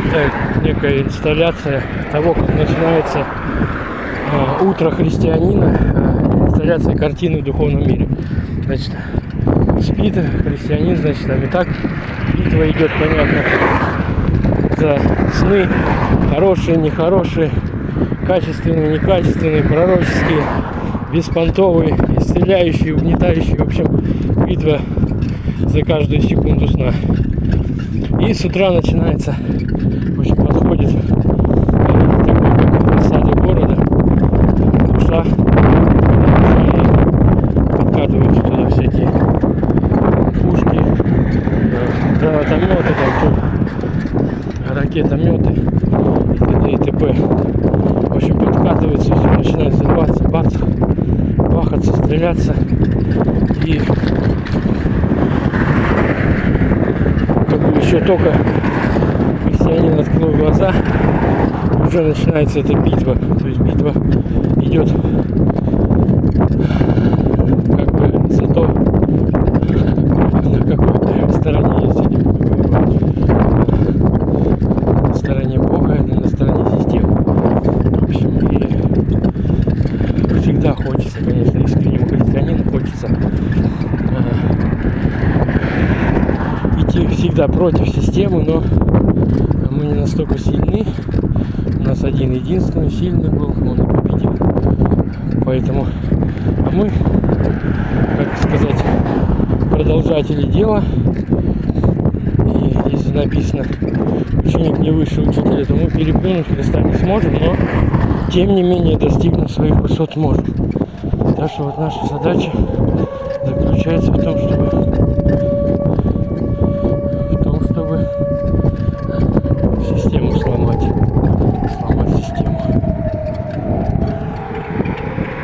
некая инсталляция того, как начинается утро христианина, инсталляция картины в духовном мире. Значит, спит христианин, значит, там и так битва идет, понятно, за сны, хорошие, нехорошие, качественные, некачественные, пророческие, беспонтовые, исцеляющие, угнетающие, в общем, битва за каждую секунду сна. И с утра начинается, в общем, подходит такой саду города, душа, и подкатываются туда всякие пушки, гранатометы, там, ракетометы и т.д. В общем, подкатывается, все начинает взрываться, бац, бахаться, стреляться. И как бы еще только христианин открыл глаза, уже начинается эта битва. То есть битва идет как бы за то, на какой стороне есть они воевать. На стороне Бога или на стороне системы. В общем, и всегда хочется, конечно, искреннему христианину хочется идти всегда против системы, но мы не настолько сильны. У нас один единственный сильный был, он и победил. Поэтому мы, как сказать, продолжатели дела. И если написано ученик не выше учителя, то мы переплюнуть Христа не сможем, но тем не менее достигнуть своих высот можем. Так что вот наша задача заключается в том, чтобы